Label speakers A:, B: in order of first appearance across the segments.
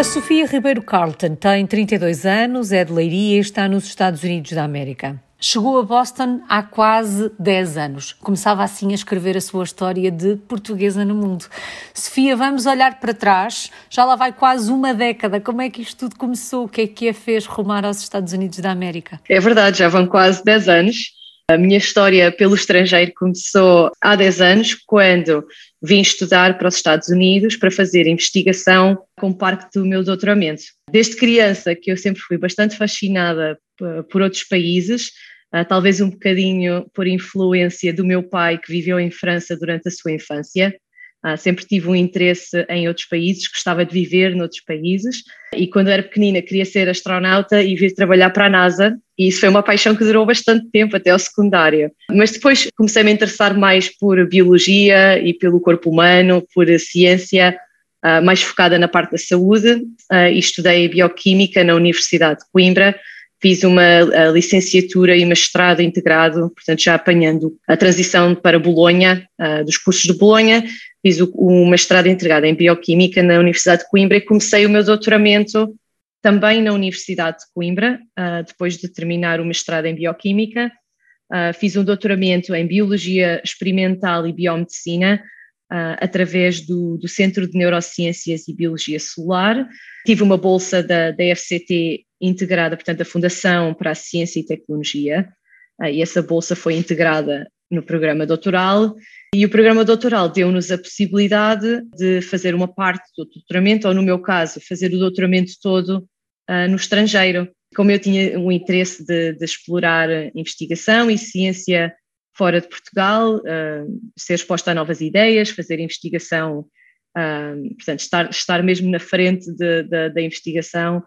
A: A Sofia Ribeiro Carleton tem 32 anos, é de Leiria e está nos Estados Unidos da América. Chegou a Boston há quase 10 anos. Começava assim a escrever a sua história de portuguesa no mundo. Sofia, vamos olhar para trás. Já lá vai quase uma década. Como é que isto tudo começou? O que é que a fez rumar aos Estados Unidos da América?
B: É verdade, já vão quase 10 anos. A minha história pelo estrangeiro começou há 10 anos, quando vim estudar para os Estados Unidos para fazer investigação como parte do meu doutoramento. Desde criança que eu sempre fui bastante fascinada por outros países, talvez um bocadinho por influência do meu pai, que viveu em França durante a sua infância. Sempre tive um interesse em outros países, gostava de viver noutros países, e quando era pequenina queria ser astronauta e vir trabalhar para a NASA, e isso foi uma paixão que durou bastante tempo, até ao secundário. Mas depois comecei a me interessar mais por biologia e pelo corpo humano, por ciência, mais focada na parte da saúde, e estudei bioquímica na Universidade de Coimbra. Fiz uma licenciatura e mestrado integrado, portanto já apanhando a transição para Bolonha, dos cursos de Bolonha. Fiz o mestrado integrado em Bioquímica na Universidade de Coimbra e comecei o meu doutoramento também na Universidade de Coimbra, depois de terminar o mestrado em Bioquímica. Fiz um doutoramento em Biologia Experimental e Biomedicina, através do Centro de Neurociências e Biologia Celular. Tive uma bolsa da FCT integrada, portanto, a Fundação para a Ciência e Tecnologia, e essa bolsa foi integrada no programa doutoral, e o programa doutoral deu-nos a possibilidade de fazer uma parte do doutoramento, ou no meu caso, fazer o doutoramento todo no estrangeiro. Como eu tinha um interesse de explorar investigação e ciência fora de Portugal, ser exposta a novas ideias, fazer investigação, portanto, estar mesmo na frente da investigação,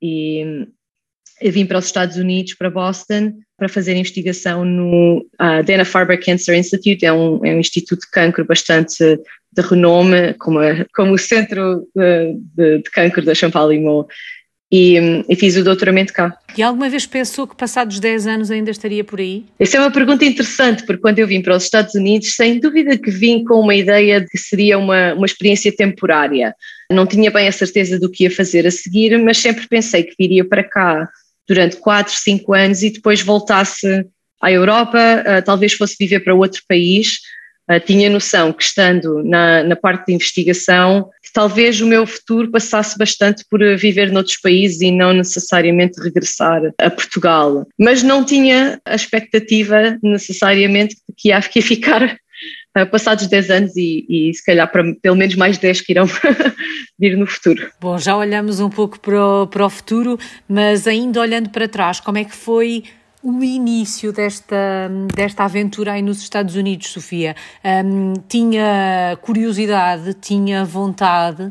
B: e eu vim para os Estados Unidos, para Boston, para fazer investigação no Dana-Farber Cancer Institute. É um instituto de cancro bastante de renome, como o centro de cancro da Champalimau, e fiz o doutoramento cá.
A: E alguma vez pensou que passados 10 anos ainda estaria por aí?
B: Essa é uma pergunta interessante, porque quando eu vim para os Estados Unidos, sem dúvida que vim com uma ideia de que seria uma experiência temporária. Não tinha bem a certeza do que ia fazer a seguir, mas sempre pensei que viria para cá durante 4, 5 anos e depois voltasse à Europa, talvez fosse viver para outro país. Tinha noção que, estando na parte de investigação, que talvez o meu futuro passasse bastante por viver noutros países e não necessariamente regressar a Portugal. Mas não tinha a expectativa necessariamente que ia ficar passados 10 anos e se calhar para pelo menos mais 10 que irão vir no futuro.
A: Bom, já olhamos um pouco para o futuro, mas ainda olhando para trás, como é que foi o início desta aventura aí nos Estados Unidos, Sofia? Tinha curiosidade, tinha vontade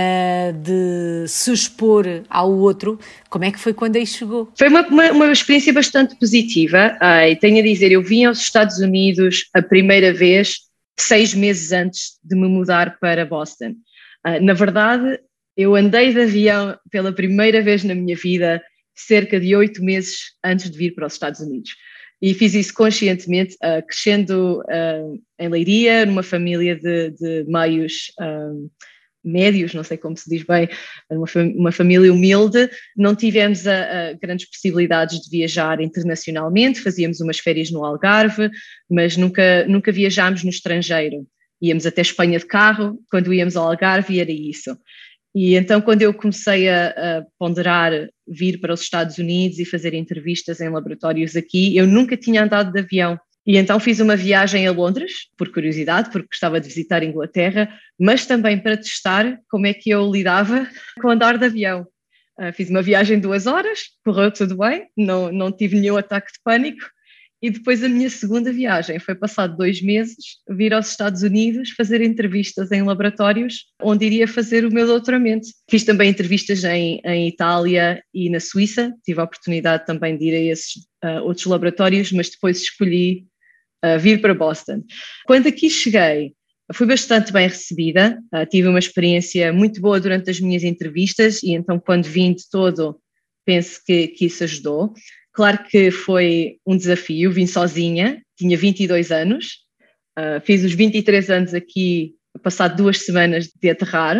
A: de se expor ao outro? Como é que foi quando aí chegou?
B: Foi uma experiência bastante positiva, e tenho a dizer, eu vim aos Estados Unidos a primeira vez 6 meses antes de me mudar para Boston. Na verdade, eu andei de avião pela primeira vez na minha vida cerca de 8 meses antes de vir para os Estados Unidos. E fiz isso conscientemente, crescendo em Leiria, numa família de meios médios, não sei como se diz bem, uma família humilde. Não tivemos grandes possibilidades de viajar internacionalmente, fazíamos umas férias no Algarve, mas nunca viajámos no estrangeiro. Íamos até Espanha de carro, quando íamos ao Algarve, e era isso. E então, quando eu comecei a ponderar vir para os Estados Unidos e fazer entrevistas em laboratórios aqui, eu nunca tinha andado de avião. E então fiz uma viagem a Londres, por curiosidade, porque gostava de visitar a Inglaterra, mas também para testar como é que eu lidava com andar de avião. Fiz uma viagem de 2 horas, correu tudo bem, não tive nenhum ataque de pânico. E depois a minha segunda viagem foi passado 2 meses, vir aos Estados Unidos, fazer entrevistas em laboratórios, onde iria fazer o meu doutoramento. Fiz também entrevistas em Itália e na Suíça, tive a oportunidade também de ir a esses outros laboratórios, mas depois escolhi vir para Boston. Quando aqui cheguei, fui bastante bem recebida, tive uma experiência muito boa durante as minhas entrevistas, e então quando vim de todo, penso que isso ajudou. Claro que foi um desafio, vim sozinha, tinha 22 anos, fiz os 23 anos aqui, passado 2 semanas de aterrar,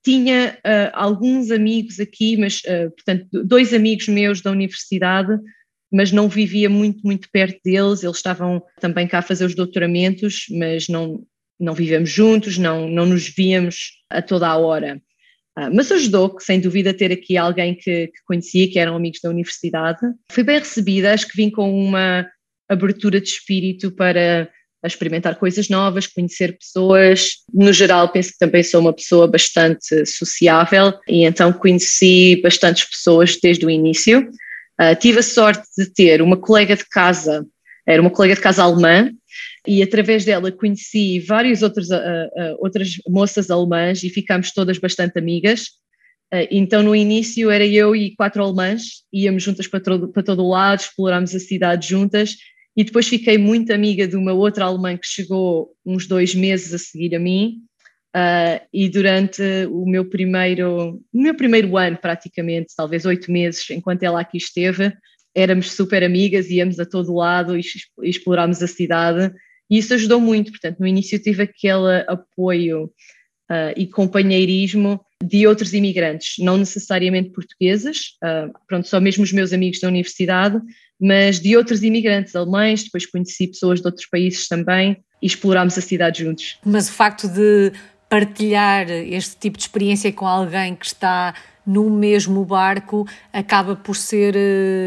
B: tinha alguns amigos aqui, mas, portanto, 2 amigos meus da universidade, mas não vivia muito perto deles. Eles estavam também cá a fazer os doutoramentos, mas não vivemos juntos, não nos víamos a toda a hora. Mas ajudou, sem dúvida, ter aqui alguém que conhecia, que eram amigos da universidade. Fui bem recebida, acho que vim com uma abertura de espírito para experimentar coisas novas, conhecer pessoas. No geral, penso que também sou uma pessoa bastante sociável e então conheci bastantes pessoas desde o início. Tive a sorte de ter uma colega de casa, era uma colega de casa alemã, e através dela conheci várias outras moças alemãs e ficámos todas bastante amigas. Então no início era eu e 4 alemãs, íamos juntas para todo o lado, explorámos a cidade juntas, e depois fiquei muito amiga de uma outra alemã que chegou uns 2 meses a seguir a mim, e durante o meu primeiro ano praticamente, talvez 8 meses, enquanto ela aqui esteve, éramos super amigas, íamos a todo lado e explorámos a cidade, e isso ajudou muito. Portanto, no início tive aquele apoio e companheirismo de outros imigrantes, não necessariamente portugueses, só mesmo os meus amigos da universidade, mas de outros imigrantes alemães. Depois conheci pessoas de outros países também e explorámos a cidade juntos.
A: Mas o facto de partilhar este tipo de experiência com alguém que está no mesmo barco acaba por ser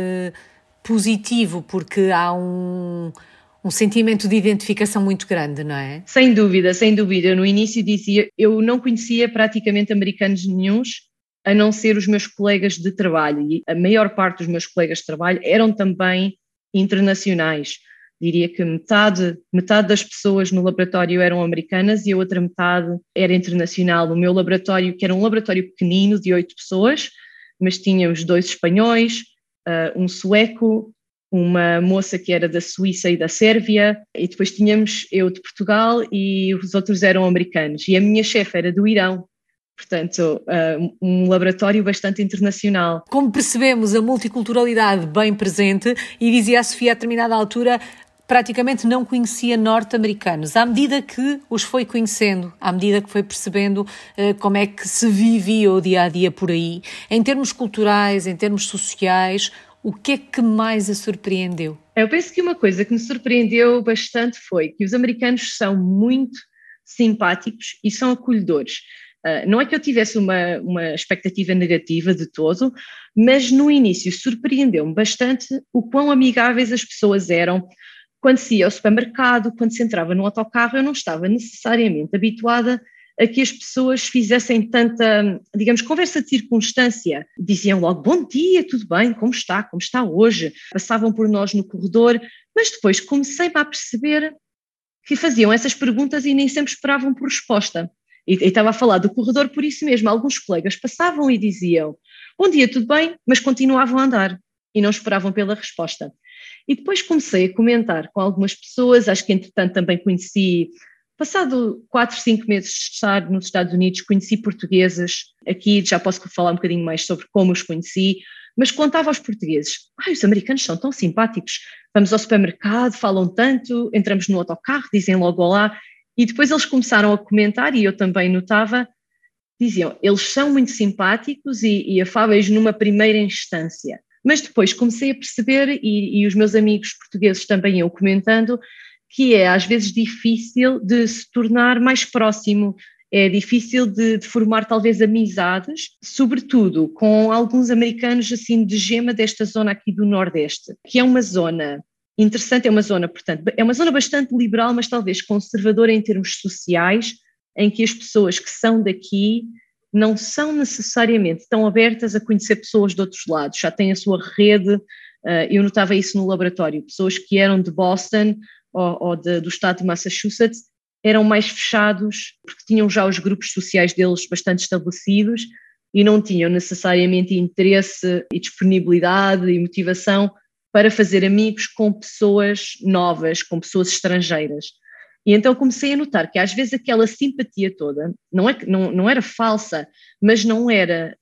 A: positivo, porque há um sentimento de identificação muito grande, não é?
B: Sem dúvida, sem dúvida. Eu no início dizia, eu não conhecia praticamente americanos nenhuns, a não ser os meus colegas de trabalho, e a maior parte dos meus colegas de trabalho eram também internacionais. Diria que metade das pessoas no laboratório eram americanas e a outra metade era internacional. O meu laboratório, que era um laboratório pequenino de 8 pessoas, mas tínhamos 2 espanhóis, um sueco, uma moça que era da Suíça e da Sérvia, e depois tínhamos eu de Portugal e os outros eram americanos. E a minha chefe era do Irão. Portanto, um laboratório bastante internacional.
A: Como percebemos, a multiculturalidade bem presente, e dizia a Sofia a determinada altura, praticamente não conhecia norte-americanos. À medida que os foi conhecendo, à medida que foi percebendo como é que se vivia o dia-a-dia por aí, em termos culturais, em termos sociais, o que é que mais a surpreendeu?
B: Eu penso que uma coisa que me surpreendeu bastante foi que os americanos são muito simpáticos e são acolhedores. Não é que eu tivesse uma expectativa negativa de todo, mas no início surpreendeu-me bastante o quão amigáveis as pessoas eram. Quando se ia ao supermercado, quando se entrava no autocarro, eu não estava necessariamente habituada a que as pessoas fizessem tanta, digamos, conversa de circunstância. Diziam logo, bom dia, tudo bem, como está hoje? Passavam por nós no corredor, mas depois comecei a perceber que faziam essas perguntas e nem sempre esperavam por resposta. E estava a falar do corredor por isso mesmo. Alguns colegas passavam e diziam, bom dia, tudo bem? Mas continuavam a andar e não esperavam pela resposta. E depois comecei a comentar com algumas pessoas, acho que entretanto também conheci, passado 4, 5 meses de estar nos Estados Unidos, conheci portugueses, aqui já posso falar um bocadinho mais sobre como os conheci, mas contava aos portugueses, os americanos são tão simpáticos, vamos ao supermercado, falam tanto, entramos no autocarro, dizem logo olá, e depois eles começaram a comentar, e eu também notava, diziam, eles são muito simpáticos e afáveis numa primeira instância. Mas depois comecei a perceber, e os meus amigos portugueses também eu comentando, que é às vezes difícil de se tornar mais próximo, é difícil de formar talvez amizades, sobretudo com alguns americanos assim de gema desta zona aqui do Nordeste, que é uma zona interessante, é uma zona, portanto, é uma zona bastante liberal, mas talvez conservadora em termos sociais, em que as pessoas que são daqui não são necessariamente tão abertas a conhecer pessoas de outros lados, já têm a sua rede. Eu notava isso no laboratório, pessoas que eram de Boston ou do estado de Massachusetts eram mais fechados porque tinham já os grupos sociais deles bastante estabelecidos e não tinham necessariamente interesse e disponibilidade e motivação para fazer amigos com pessoas novas, com pessoas estrangeiras. E então comecei a notar que às vezes aquela simpatia toda, não era falsa, mas não era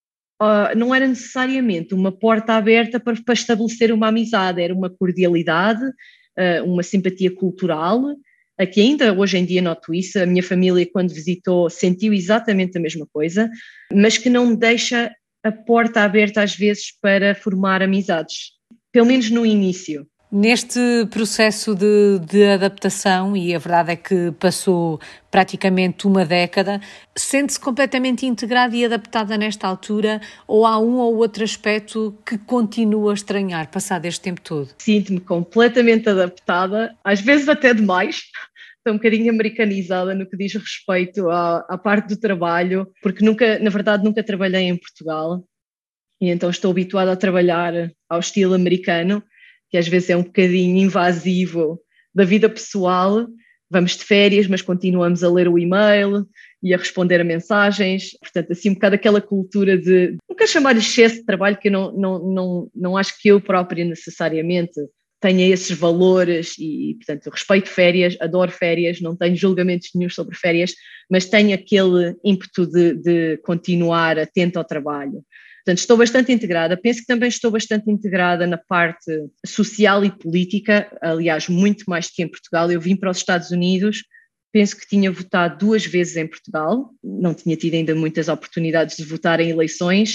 B: necessariamente uma porta aberta para estabelecer uma amizade, era uma cordialidade, uma simpatia cultural, que ainda hoje em dia noto isso. A minha família, quando visitou, sentiu exatamente a mesma coisa, mas que não me deixa a porta aberta às vezes para formar amizades, pelo menos no início.
A: Neste processo de adaptação, e a verdade é que passou praticamente uma década, sente-se completamente integrada e adaptada nesta altura, ou há um ou outro aspecto que continua a estranhar, passado este tempo todo?
B: Sinto-me completamente adaptada, às vezes até demais. Estou um bocadinho americanizada no que diz respeito à parte do trabalho, porque na verdade nunca trabalhei em Portugal, e então estou habituada a trabalhar ao estilo americano, que às vezes é um bocadinho invasivo da vida pessoal. Vamos de férias, mas continuamos a ler o e-mail e a responder a mensagens. Portanto, assim um bocado aquela cultura de, não quero chamar de excesso de trabalho, que eu não acho que eu própria necessariamente tenha esses valores e, portanto, eu respeito férias, adoro férias, não tenho julgamentos nenhum sobre férias, mas tenho aquele ímpeto de continuar atento ao trabalho. Portanto, estou bastante integrada. Penso que também estou bastante integrada na parte social e política, aliás, muito mais que em Portugal. Eu vim para os Estados Unidos, penso que tinha votado 2 vezes em Portugal, não tinha tido ainda muitas oportunidades de votar em eleições,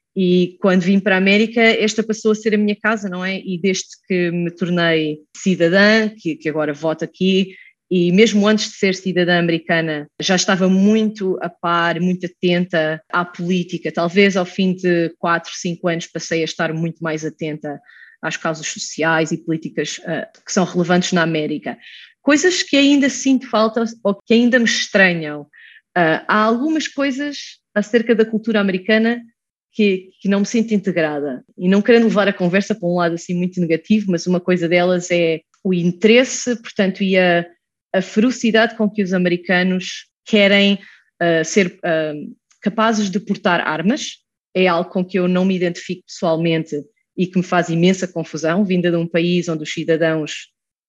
B: e quando vim para a América, esta passou a ser a minha casa, não é? E desde que me tornei cidadã, que agora voto aqui, e mesmo antes de ser cidadã americana, já estava muito a par, muito atenta à política. Talvez ao fim de 4, 5 anos passei a estar muito mais atenta às causas sociais e políticas que são relevantes na América. Coisas que ainda sinto falta ou que ainda me estranham. Há algumas coisas acerca da cultura americana que não me sinto integrada. E não querendo levar a conversa para um lado assim muito negativo, mas uma coisa delas é o interesse, portanto, e a ferocidade com que os americanos querem ser capazes de portar armas. É algo com que eu não me identifico pessoalmente e que me faz imensa confusão, vinda de um país onde os cidadãos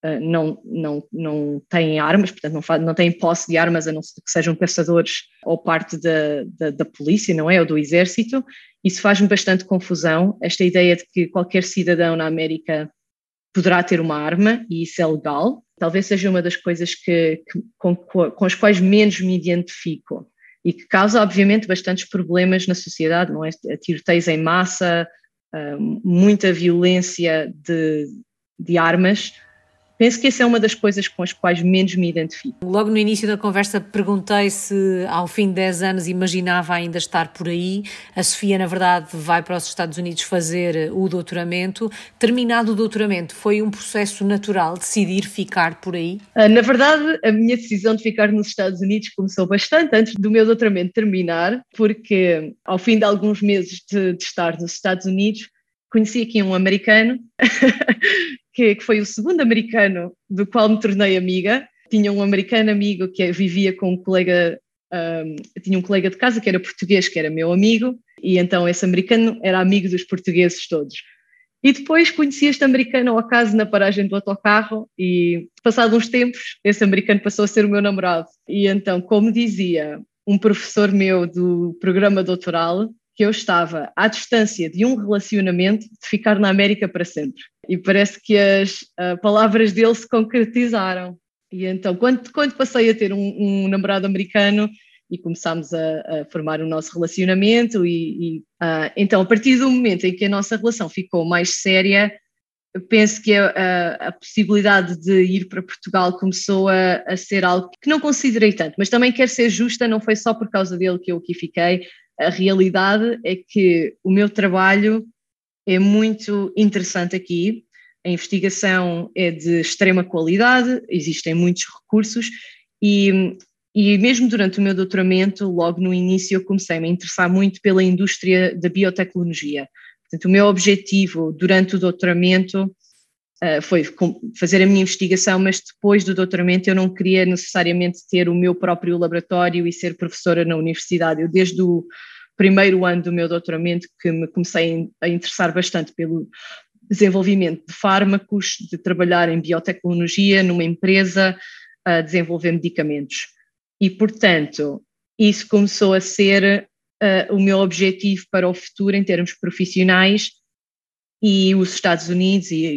B: não têm armas, portanto não têm posse de armas, a não ser que sejam caçadores ou parte da polícia, não é? Ou do exército. Isso faz-me bastante confusão, esta ideia de que qualquer cidadão na América poderá ter uma arma, e isso é legal. Talvez seja uma das coisas com as quais menos me identifico e que causa, obviamente, bastantes problemas na sociedade, não é? Tiroteios em massa, muita violência de armas. Penso que essa é uma das coisas com as quais menos me identifico.
A: Logo no início da conversa perguntei se ao fim de 10 anos imaginava ainda estar por aí. A Sofia, na verdade, vai para os Estados Unidos fazer o doutoramento. Terminado o doutoramento, foi um processo natural decidir ficar por aí?
B: Na verdade, a minha decisão de ficar nos Estados Unidos começou bastante antes do meu doutoramento terminar, porque ao fim de alguns meses de estar nos Estados Unidos, conheci aqui um americano que foi o segundo americano do qual me tornei amiga. Tinha um americano amigo que vivia com um colega, tinha um colega de casa que era português, que era meu amigo, e então esse americano era amigo dos portugueses todos. E depois conheci este americano ao acaso na paragem do autocarro e, passado uns tempos, esse americano passou a ser o meu namorado. E então, como dizia um professor meu do programa doutoral, que eu estava à distância de um relacionamento de ficar na América para sempre. E parece que as palavras dele se concretizaram. E então, quando passei a ter um namorado americano e começámos a formar o nosso relacionamento, então, a partir do momento em que a nossa relação ficou mais séria, eu penso que a possibilidade de ir para Portugal começou a ser algo que não considerei tanto, mas também quero ser justa, não foi só por causa dele que eu aqui fiquei. A realidade é que o meu trabalho é muito interessante aqui, a investigação é de extrema qualidade, existem muitos recursos e mesmo durante o meu doutoramento, logo no início, eu comecei a me interessar muito pela indústria da biotecnologia. Portanto, o meu objetivo durante o doutoramento foi fazer a minha investigação, mas depois do doutoramento eu não queria necessariamente ter o meu próprio laboratório e ser professora na universidade. Eu, desde o primeiro ano do meu doutoramento, que me comecei a interessar bastante pelo desenvolvimento de fármacos, de trabalhar em biotecnologia numa empresa a desenvolver medicamentos. E, portanto, isso começou a ser o meu objetivo para o futuro em termos profissionais, e os Estados Unidos e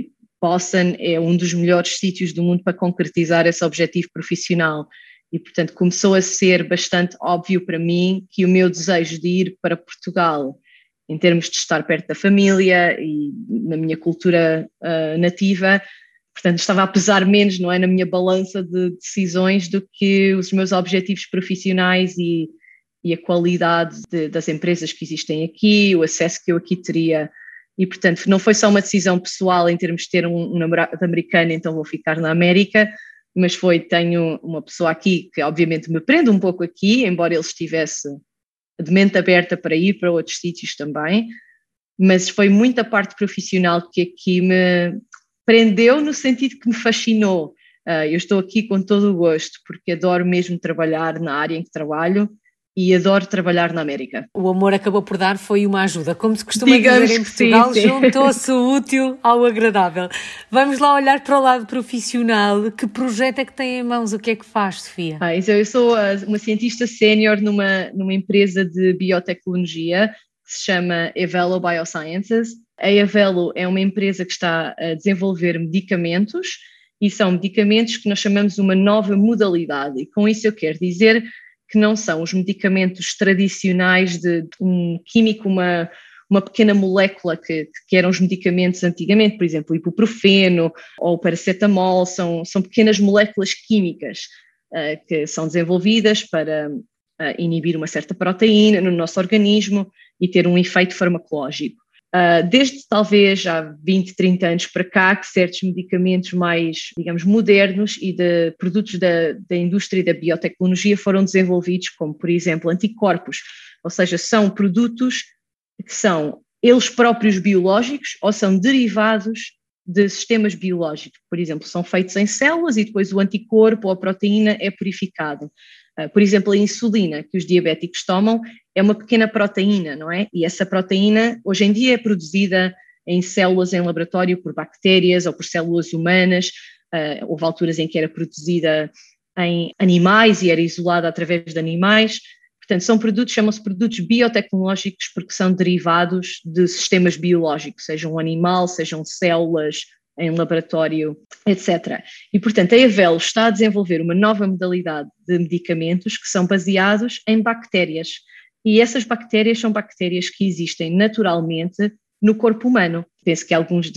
B: Boston é um dos melhores sítios do mundo para concretizar esse objetivo profissional. E, portanto, começou a ser bastante óbvio para mim que o meu desejo de ir para Portugal, em termos de estar perto da família e na minha cultura nativa, portanto, estava a pesar menos, não é, na minha balança de decisões do que os meus objetivos profissionais e a qualidade das empresas que existem aqui, o acesso que eu aqui teria. E, portanto, não foi só uma decisão pessoal em termos de ter um namorado americano, então vou ficar na América, mas tenho uma pessoa aqui que obviamente me prende um pouco aqui, embora ele estivesse de mente aberta para ir para outros sítios também, mas foi muita parte profissional que aqui me prendeu no sentido que me fascinou. Eu estou aqui com todo o gosto, porque adoro mesmo trabalhar na área em que trabalho e adoro trabalhar na América.
A: O amor acabou por dar, foi uma ajuda. Como se costuma dizer em Portugal, sim. Juntou-se o útil ao agradável. Vamos lá olhar para o lado profissional. Que projeto é que tem em mãos? O que é que faz, Sofia?
B: Eu sou uma cientista sénior numa empresa de biotecnologia que se chama Evelo Biosciences. A Evelo é uma empresa que está a desenvolver medicamentos e são medicamentos que nós chamamos de uma nova modalidade. E com isso eu quero dizer que não são os medicamentos tradicionais de um químico, uma pequena molécula que eram os medicamentos antigamente, por exemplo, o ibuprofeno ou o paracetamol, são pequenas moléculas químicas que são desenvolvidas para inibir uma certa proteína no nosso organismo e ter um efeito farmacológico. Desde talvez há 20, 30 anos para cá, que certos medicamentos mais, digamos, modernos e de produtos da indústria da biotecnologia foram desenvolvidos, como, por exemplo, anticorpos, ou seja, são produtos que são eles próprios biológicos ou são derivados de sistemas biológicos. Por exemplo, são feitos em células e depois o anticorpo ou a proteína é purificado. Por exemplo, a insulina que os diabéticos tomam é uma pequena proteína, não é? E essa proteína hoje em dia é produzida em células em laboratório por bactérias ou por células humanas. Houve alturas em que era produzida em animais e era isolada através de animais. Portanto, são produtos, chamam-se produtos biotecnológicos porque são derivados de sistemas biológicos, sejam um animal, sejam células em laboratório, etc. E, portanto, a Evelo está a desenvolver uma nova modalidade de medicamentos que são baseados em bactérias. E essas bactérias são bactérias que existem naturalmente no corpo humano. Penso que alguns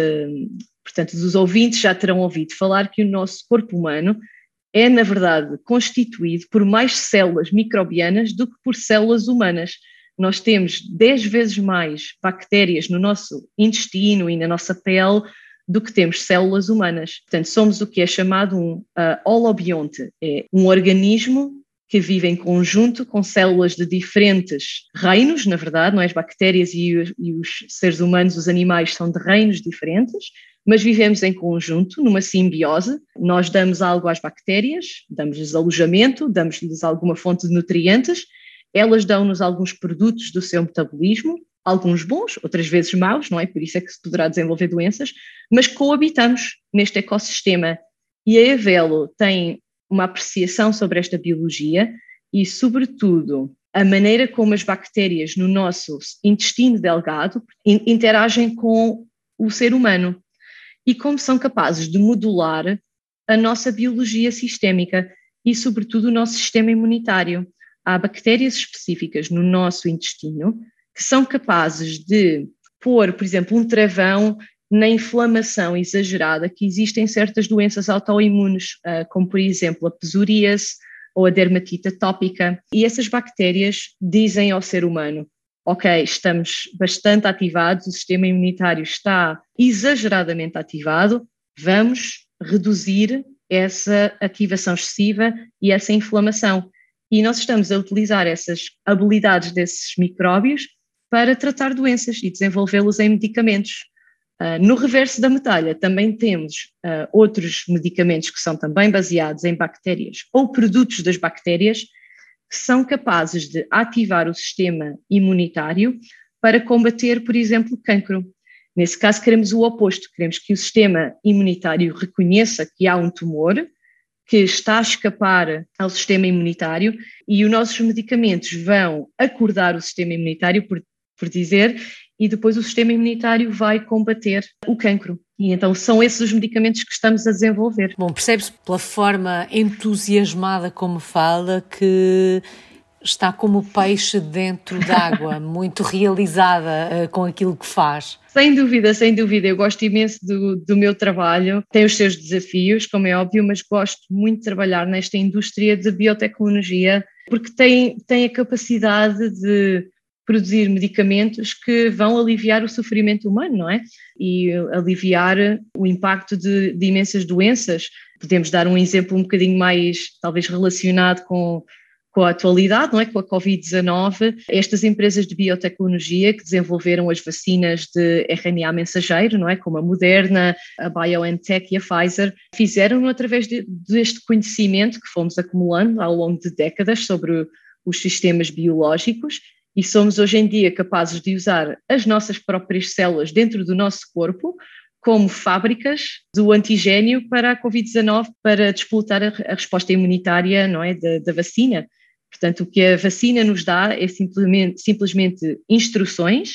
B: portanto, dos ouvintes já terão ouvido falar que o nosso corpo humano é, na verdade, constituído por mais células microbianas do que por células humanas. Nós temos 10 vezes mais bactérias no nosso intestino e na nossa pele do que temos células humanas. Portanto, somos o que é chamado um holobionte, é um organismo que vive em conjunto com células de diferentes reinos, na verdade, não é? As bactérias e os seres humanos, os animais, são de reinos diferentes, mas vivemos em conjunto, numa simbiose. Nós damos algo às bactérias, damos-lhes alojamento, damos-lhes alguma fonte de nutrientes, elas dão-nos alguns produtos do seu metabolismo, alguns bons, outras vezes maus, não é? Por isso é que se poderá desenvolver doenças, mas coabitamos neste ecossistema. E a Evelo tem uma apreciação sobre esta biologia e, sobretudo, a maneira como as bactérias no nosso intestino delgado interagem com o ser humano e como são capazes de modular a nossa biologia sistémica e, sobretudo, o nosso sistema imunitário. Há bactérias específicas no nosso intestino que são capazes de pôr, por exemplo, um travão na inflamação exagerada que existe em certas doenças autoimunes, como, por exemplo, a psoríase ou a dermatite atópica. E essas bactérias dizem ao ser humano: ok, estamos bastante ativados, o sistema imunitário está exageradamente ativado, vamos reduzir essa ativação excessiva e essa inflamação. E nós estamos a utilizar essas habilidades desses micróbios para tratar doenças e desenvolvê-los em medicamentos. No reverso da medalha também temos outros medicamentos que são também baseados em bactérias ou produtos das bactérias que são capazes de ativar o sistema imunitário para combater, por exemplo, cancro. Nesse caso queremos o oposto, queremos que o sistema imunitário reconheça que há um tumor que está a escapar ao sistema imunitário e os nossos medicamentos vão acordar o sistema imunitário, por dizer, e depois o sistema imunitário vai combater o cancro. E então são esses os medicamentos que estamos a desenvolver.
A: Bom, percebe-se pela forma entusiasmada como fala que está como peixe dentro d'água, muito realizada com aquilo que faz.
B: Sem dúvida, sem dúvida. Eu gosto imenso do meu trabalho. Tem os seus desafios, como é óbvio, mas gosto muito de trabalhar nesta indústria de biotecnologia, porque tem a capacidade de produzir medicamentos que vão aliviar o sofrimento humano, não é? E aliviar o impacto de imensas doenças. Podemos dar um exemplo um bocadinho mais, talvez, relacionado com a atualidade, não é? Com a Covid-19, estas empresas de biotecnologia que desenvolveram as vacinas de RNA mensageiro, não é? Como a Moderna, a BioNTech e a Pfizer, fizeram-no através deste conhecimento que fomos acumulando ao longo de décadas sobre os sistemas biológicos, e somos hoje em dia capazes de usar as nossas próprias células dentro do nosso corpo como fábricas do antigénio para a Covid-19, para disputar a resposta imunitária, não é, da vacina. Portanto, o que a vacina nos dá é simplesmente instruções.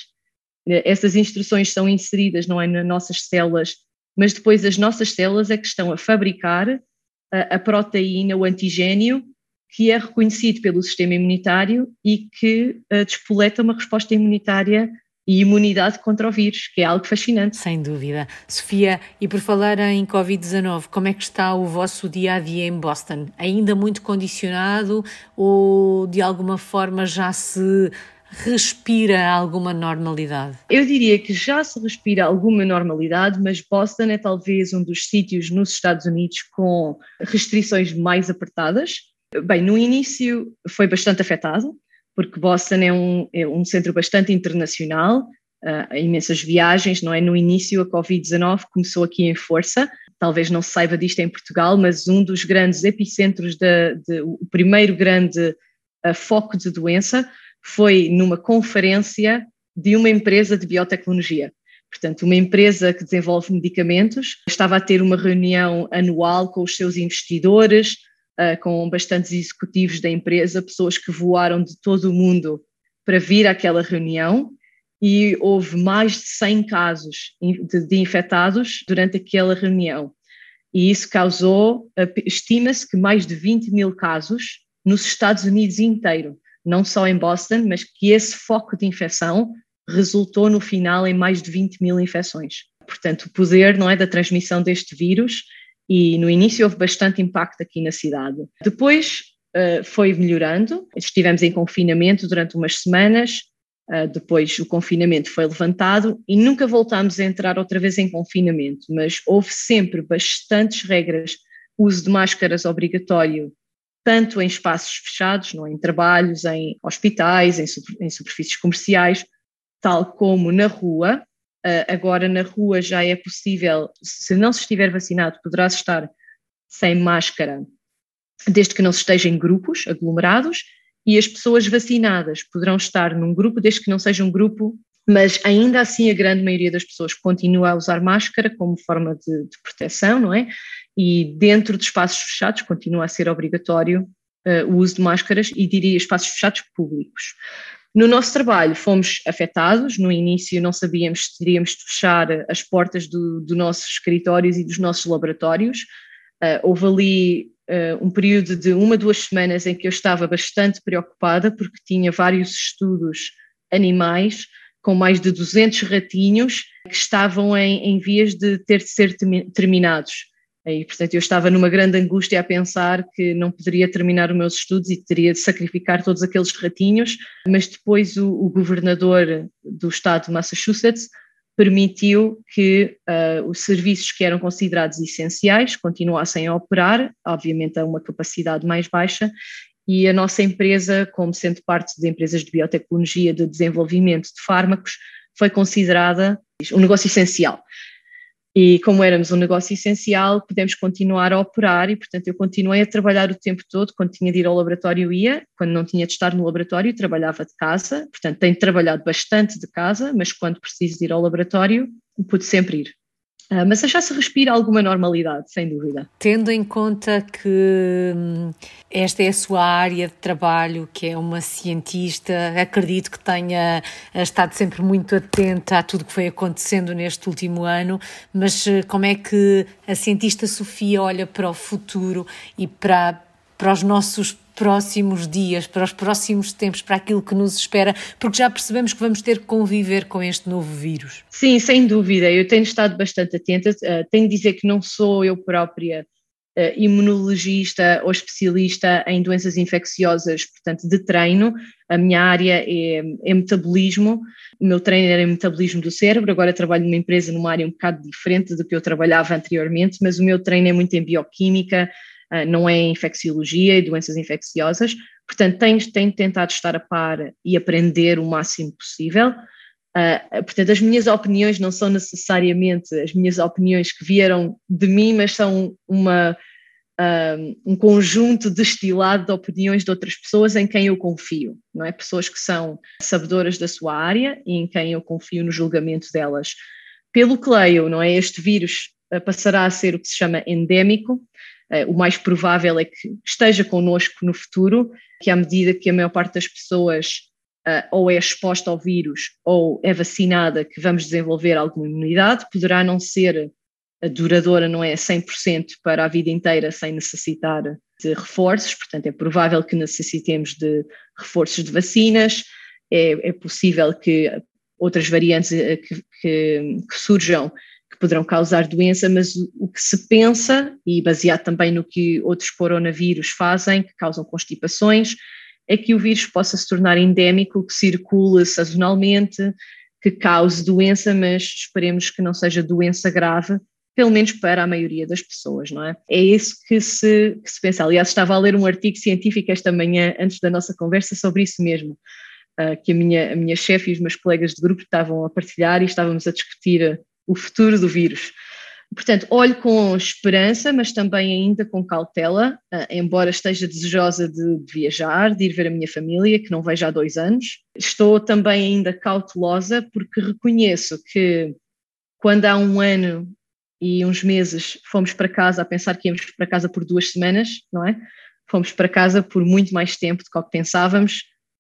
B: Essas instruções são inseridas, não é, nas nossas células, mas depois as nossas células é que estão a fabricar a proteína, o antigénio, que é reconhecido pelo sistema imunitário e que despoleta uma resposta imunitária e imunidade contra o vírus, que é algo fascinante.
A: Sem dúvida. Sofia, e por falar em Covid-19, como é que está o vosso dia-a-dia em Boston? Ainda muito condicionado ou de alguma forma já se respira alguma normalidade?
B: Eu diria que já se respira alguma normalidade, mas Boston é talvez um dos sítios nos Estados Unidos com restrições mais apertadas. Bem, no início foi bastante afetado, porque Boston é um centro bastante internacional, há imensas viagens, não é? No início a Covid-19 começou aqui em força, talvez não se saiba disto em Portugal, mas um dos grandes epicentros, o primeiro grande foco de doença foi numa conferência de uma empresa de biotecnologia. Portanto, uma empresa que desenvolve medicamentos estava a ter uma reunião anual com os seus investidores, com bastantes executivos da empresa, pessoas que voaram de todo o mundo para vir àquela reunião, e houve mais de 100 casos de infectados durante aquela reunião. E isso causou, estima-se que mais de 20 mil casos nos Estados Unidos inteiro, não só em Boston, mas que esse foco de infecção resultou no final em mais de 20 mil infecções. Portanto, o poder, não é, da transmissão deste vírus. E no início houve bastante impacto aqui na cidade. Depois foi melhorando, estivemos em confinamento durante umas semanas, depois o confinamento foi levantado e nunca voltámos a entrar outra vez em confinamento, mas houve sempre bastantes regras, uso de máscaras obrigatório, tanto em espaços fechados, não, em trabalhos, em hospitais, em superfícies comerciais, tal como na rua. Agora na rua já é possível, se não se estiver vacinado, poderá estar sem máscara, desde que não se esteja em grupos aglomerados, e as pessoas vacinadas poderão estar num grupo, desde que não seja um grupo, mas ainda assim a grande maioria das pessoas continua a usar máscara como forma de proteção, não é? E dentro de espaços fechados continua a ser obrigatório o uso de máscaras, e diria espaços fechados públicos. No nosso trabalho fomos afetados, no início não sabíamos se teríamos de fechar as portas dos nossos escritórios e dos nossos laboratórios. Houve ali um período de 1-2 semanas em que eu estava bastante preocupada, porque tinha vários estudos animais com mais de 200 ratinhos que estavam em vias de ter de ser terminados. E, portanto, eu estava numa grande angústia a pensar que não poderia terminar os meus estudos e teria de sacrificar todos aqueles ratinhos, mas depois o governador do estado de Massachusetts permitiu que os serviços que eram considerados essenciais continuassem a operar, obviamente a uma capacidade mais baixa, e a nossa empresa, como sendo parte de empresas de biotecnologia de desenvolvimento de fármacos, foi considerada um negócio essencial. E como éramos um negócio essencial, pudemos continuar a operar e, portanto, eu continuei a trabalhar o tempo todo. Quando tinha de ir ao laboratório ia, quando não tinha de estar no laboratório trabalhava de casa, portanto tenho trabalhado bastante de casa, mas quando preciso de ir ao laboratório pude sempre ir. Mas já se respira alguma normalidade, sem dúvida.
A: Tendo em conta que esta é a sua área de trabalho, que é uma cientista, acredito que tenha estado sempre muito atenta a tudo que foi acontecendo neste último ano, mas como é que a cientista Sofia olha para o futuro e para os nossos próximos dias, para os próximos tempos, para aquilo que nos espera, porque já percebemos que vamos ter que conviver com este novo vírus?
B: Sim, sem dúvida, eu tenho estado bastante atenta, tenho de dizer que não sou eu própria imunologista ou especialista em doenças infecciosas, portanto, de treino. A minha área é metabolismo, o meu treino era em metabolismo do cérebro, agora trabalho numa empresa numa área um bocado diferente do que eu trabalhava anteriormente, mas o meu treino é muito em bioquímica, não é em infecciologia e doenças infecciosas, portanto tenho tentado estar a par e aprender o máximo possível. Portanto, as minhas opiniões não são necessariamente as minhas opiniões que vieram de mim, mas são um conjunto destilado de opiniões de outras pessoas em quem eu confio, não é? Pessoas que são sabedoras da sua área e em quem eu confio no julgamento delas. Pelo que leio, não é? Este vírus passará a ser o que se chama endémico. O mais provável é que esteja connosco no futuro, que à medida que a maior parte das pessoas ou é exposta ao vírus ou é vacinada, que vamos desenvolver alguma imunidade, poderá não ser duradoura, não é 100% para a vida inteira sem necessitar de reforços, portanto é provável que necessitemos de reforços de vacinas, é possível que outras variantes que surjam que poderão causar doença, mas o que se pensa, e baseado também no que outros coronavírus fazem, que causam constipações, é que o vírus possa se tornar endémico, que circule sazonalmente, que cause doença, mas esperemos que não seja doença grave, pelo menos para a maioria das pessoas, não é? É isso que se pensa. Aliás, estava a ler um artigo científico esta manhã, antes da nossa conversa, sobre isso mesmo, que a minha chefe e os meus colegas de grupo estavam a partilhar e estávamos a discutir o futuro do vírus. Portanto, olho com esperança, mas também ainda com cautela, embora esteja desejosa de viajar, de ir ver a minha família, que não vejo há 2 anos. Estou também ainda cautelosa porque reconheço que quando há 1 ano e uns meses fomos para casa a pensar que íamos para casa por 2 semanas, não é? Fomos para casa por muito mais tempo do que pensávamos.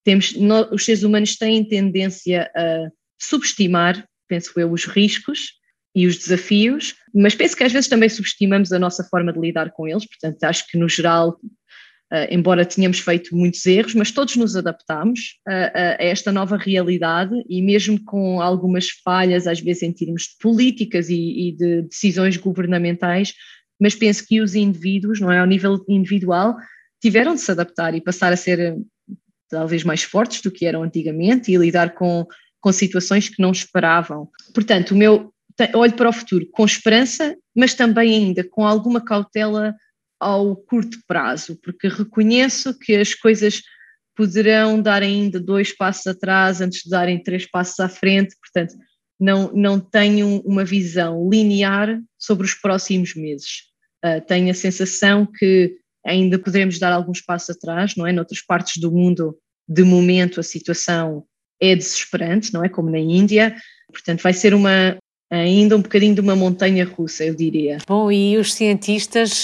B: Os seres humanos têm tendência a subestimar, penso eu, os riscos e os desafios, mas penso que às vezes também subestimamos a nossa forma de lidar com eles, portanto acho que no geral, embora tenhamos feito muitos erros, mas todos nos adaptamos a esta nova realidade e mesmo com algumas falhas, às vezes em termos de políticas e de decisões governamentais, mas penso que os indivíduos, não é, ao nível individual, tiveram de se adaptar e passar a ser talvez mais fortes do que eram antigamente e lidar com situações que não esperavam. Portanto, olho para o futuro com esperança, mas também ainda com alguma cautela ao curto prazo, porque reconheço que as coisas poderão dar ainda 2 passos atrás antes de darem 3 passos à frente, portanto, não tenho uma visão linear sobre os próximos meses. Tenho a sensação que ainda poderemos dar alguns passos atrás, não é? Noutras partes do mundo, de momento, a situação é desesperante, não é? Como na Índia, portanto vai ser ainda um bocadinho de uma montanha russa, eu diria.
A: Bom, e os cientistas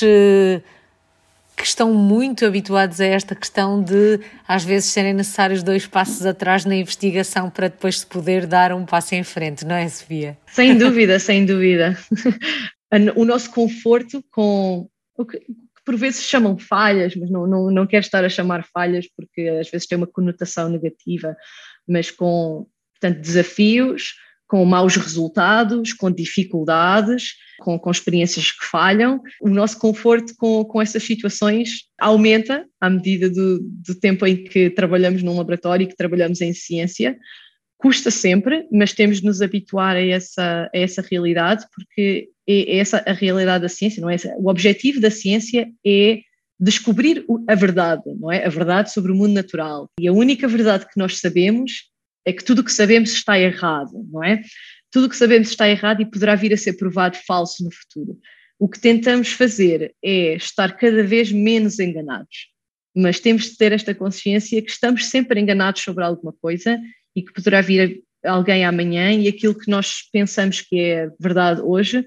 A: que estão muito habituados a esta questão de às vezes serem necessários 2 passos atrás na investigação para depois se poder dar um passo em frente, não é, Sofia?
B: Sem dúvida, sem dúvida. O nosso conforto com o que por vezes chamam falhas, mas não quero estar a chamar falhas porque às vezes tem uma conotação negativa, mas com, portanto, desafios, com maus resultados, com dificuldades, com experiências que falham. O nosso conforto com essas situações aumenta à medida do tempo em que trabalhamos num laboratório e que trabalhamos em ciência. Custa sempre, mas temos de nos habituar a essa realidade, porque é essa a realidade da ciência, não é? O objetivo da ciência é descobrir a verdade, não é? A verdade sobre o mundo natural. E a única verdade que nós sabemos é que tudo o que sabemos está errado, não é? Tudo o que sabemos está errado e poderá vir a ser provado falso no futuro. O que tentamos fazer é estar cada vez menos enganados, mas temos de ter esta consciência que estamos sempre enganados sobre alguma coisa e que poderá vir alguém amanhã e aquilo que nós pensamos que é verdade hoje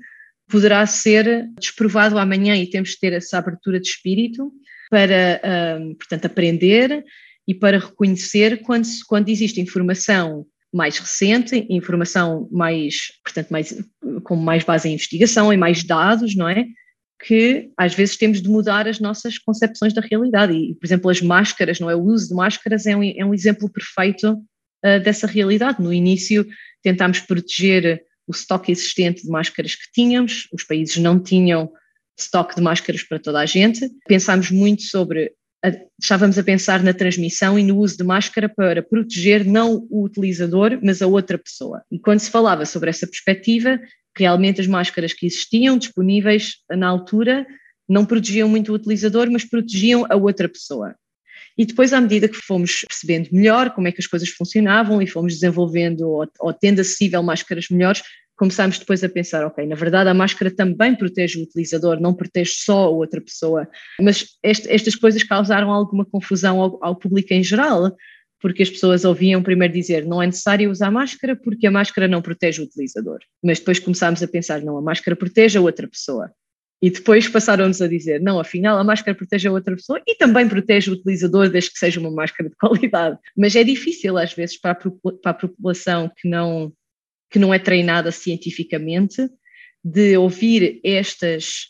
B: poderá ser desprovado amanhã e temos de ter essa abertura de espírito para, portanto, aprender e para reconhecer quando existe informação mais recente, informação portanto, com mais base em investigação e mais dados, não é? Que às vezes temos de mudar as nossas concepções da realidade. E, por exemplo, as máscaras, não é? O uso de máscaras é um exemplo perfeito dessa realidade. No início tentámos proteger o estoque existente de máscaras que tínhamos, os países não tinham estoque de máscaras para toda a gente. Pensámos muito estávamos a pensar na transmissão e no uso de máscara para proteger não o utilizador, mas a outra pessoa. E quando se falava sobre essa perspectiva, realmente as máscaras que existiam disponíveis na altura não protegiam muito o utilizador, mas protegiam a outra pessoa. E depois, à medida que fomos percebendo melhor como é que as coisas funcionavam e fomos desenvolvendo ou tendo acessível máscaras melhores, começámos depois a pensar, ok, na verdade a máscara também protege o utilizador, não protege só a outra pessoa. Mas estas coisas causaram alguma confusão ao público em geral, porque as pessoas ouviam primeiro dizer não é necessário usar máscara porque a máscara não protege o utilizador. Mas depois começámos a pensar, não, a máscara protege a outra pessoa. E depois passaram-nos a dizer, não, afinal a máscara protege a outra pessoa e também protege o utilizador desde que seja uma máscara de qualidade. Mas é difícil às vezes para a população que não é treinada cientificamente de ouvir estas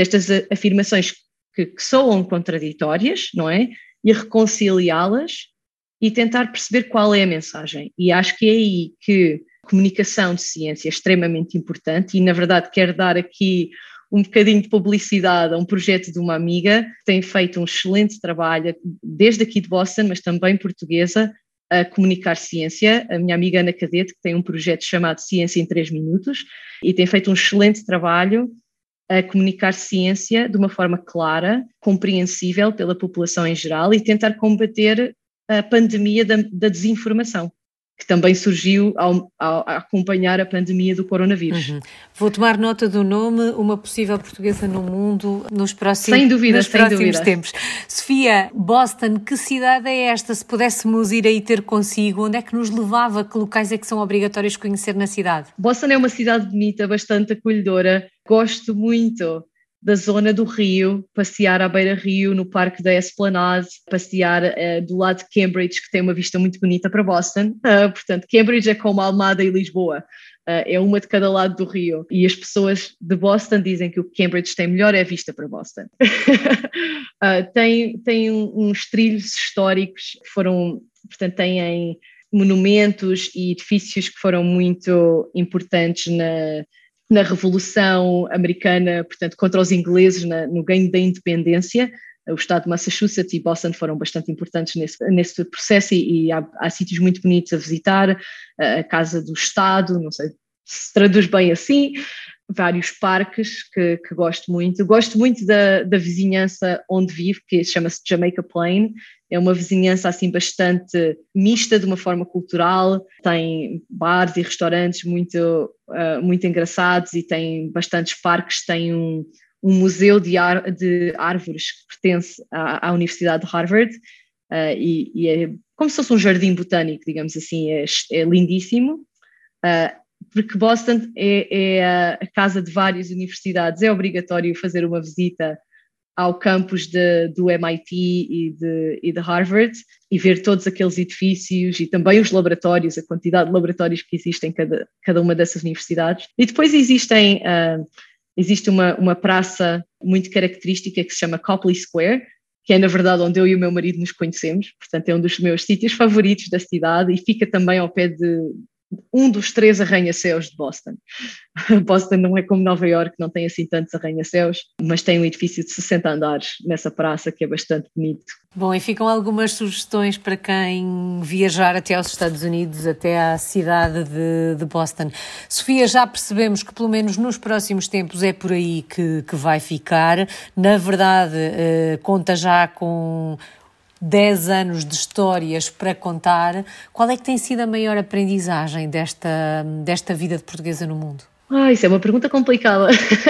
B: afirmações que soam contraditórias, não é? E reconciliá-las e tentar perceber qual é a mensagem. E acho que é aí que a comunicação de ciência é extremamente importante e, na verdade, quero dar aqui um bocadinho de publicidade a um projeto de uma amiga que tem feito um excelente trabalho, desde aqui de Boston, mas também portuguesa, a comunicar ciência. A minha amiga Ana Cadete, que tem um projeto chamado Ciência em 3 Minutos, e tem feito um excelente trabalho a comunicar ciência de uma forma clara, compreensível pela população em geral e tentar combater a pandemia da desinformação, que também surgiu a acompanhar a pandemia do coronavírus.
A: Uhum. Vou tomar nota do nome, uma possível portuguesa no mundo nos próximos,
B: sem dúvida.
A: tempos. Sofia, Boston, que cidade é esta? Se pudéssemos ir aí ter consigo, onde é que nos levava? Que locais é que são obrigatórios conhecer na cidade?
B: Boston é uma cidade bonita, bastante acolhedora. Gosto muito da zona do Rio, passear à beira-rio, no Parque da Esplanade, passear do lado de Cambridge, que tem uma vista muito bonita para Boston. Portanto, Cambridge é como Almada e Lisboa, é uma de cada lado do Rio. E as pessoas de Boston dizem que o que Cambridge tem melhor é a vista para Boston. Tem uns trilhos históricos que têm monumentos e edifícios que foram muito importantes na Revolução Americana, portanto, contra os ingleses no ganho da independência. O estado de Massachusetts e Boston foram bastante importantes nesse processo e há sítios muito bonitos a visitar, a Casa do Estado, não sei se traduz bem assim, vários parques que gosto muito. Gosto muito da vizinhança onde vivo, que chama-se Jamaica Plain. É uma vizinhança assim bastante mista de uma forma cultural, tem bares e restaurantes muito engraçados e tem bastantes parques, tem um museu de árvores que pertence à Universidade de Harvard e é como se fosse um jardim botânico, digamos assim, é lindíssimo, porque Boston é a casa de várias universidades, é obrigatório fazer uma visita ao campus do MIT e de Harvard e ver todos aqueles edifícios e também os laboratórios, a quantidade de laboratórios que existem em cada uma dessas universidades. E depois existe uma praça muito característica que se chama Copley Square, que é na verdade onde eu e o meu marido nos conhecemos, portanto é um dos meus sítios favoritos da cidade e fica também ao pé de um dos 3 arranha-céus de Boston. Boston não é como Nova Iorque, não tem assim tantos arranha-céus, mas tem um edifício de 60 andares nessa praça que é bastante bonito.
A: Bom, e ficam algumas sugestões para quem viajar até aos Estados Unidos, até à cidade de Boston. Sofia, já percebemos que pelo menos nos próximos tempos é por aí que vai ficar. Na verdade, conta já com 10 anos de histórias para contar. Qual é que tem sido a maior aprendizagem desta vida de portuguesa no mundo?
B: Isso é uma pergunta complicada.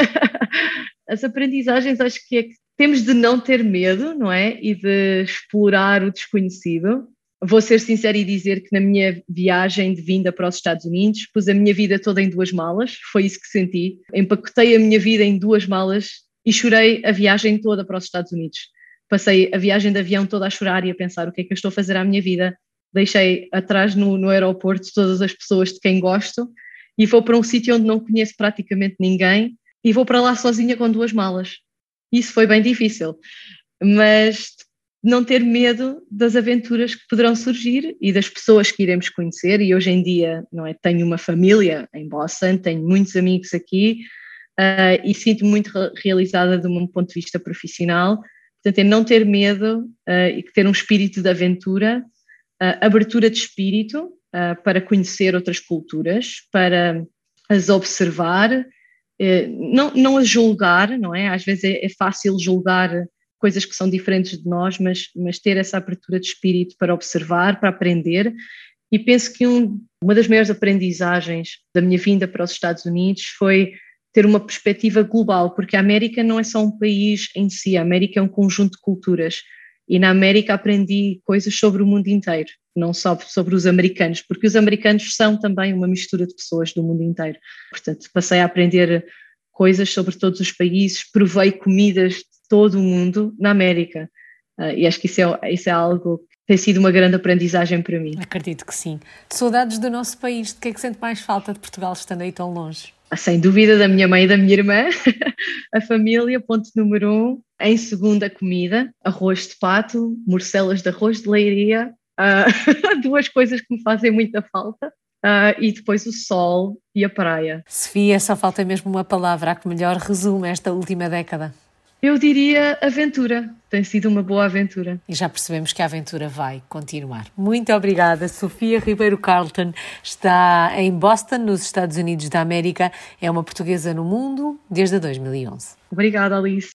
B: As aprendizagens acho que é que temos de não ter medo, não é? E de explorar o desconhecido. Vou ser sincera e dizer que na minha viagem de vinda para os Estados Unidos pus a minha vida toda em 2 malas, foi isso que senti. Empacotei a minha vida em 2 malas e chorei a viagem toda para os Estados Unidos. Passei a viagem de avião toda a chorar e a pensar o que é que eu estou a fazer à minha vida. Deixei atrás no aeroporto todas as pessoas de quem gosto e vou para um sítio onde não conheço praticamente ninguém e vou para lá sozinha com 2 malas. Isso foi bem difícil, mas não ter medo das aventuras que poderão surgir e das pessoas que iremos conhecer. E hoje em dia, não é, tenho uma família em Boston, tenho muitos amigos aqui e sinto-me muito realizada de um ponto de vista profissional. Portanto, é não ter medo e ter um espírito de aventura, abertura de espírito para conhecer outras culturas, para as observar, não as julgar, não é? Às vezes é fácil julgar coisas que são diferentes de nós, mas ter essa abertura de espírito para observar, para aprender. E penso que uma das maiores aprendizagens da minha vinda para os Estados Unidos foi ter uma perspectiva global, porque a América não é só um país em si, a América é um conjunto de culturas. E na América aprendi coisas sobre o mundo inteiro, não só sobre os americanos, porque os americanos são também uma mistura de pessoas do mundo inteiro. Portanto, passei a aprender coisas sobre todos os países, provei comidas de todo o mundo na América. E acho que isso é algo que tem sido uma grande aprendizagem para mim.
A: Acredito que sim. De saudades do nosso país, de que é que sente mais falta de Portugal estando aí tão longe?
B: Sem dúvida da minha mãe e da minha irmã, a família, ponto número 1. Em segundo, a comida, arroz de pato, morcelas de arroz de leiria, 2 coisas que me fazem muita falta, e depois o sol e a praia.
A: Sofia, só falta mesmo uma palavra que melhor resume esta última década.
B: Eu diria aventura, tem sido uma boa aventura.
A: E já percebemos que a aventura vai continuar. Muito obrigada. Sofia Ribeiro Carleton está em Boston, nos Estados Unidos da América. É uma portuguesa no mundo desde 2011.
B: Obrigada, Alice.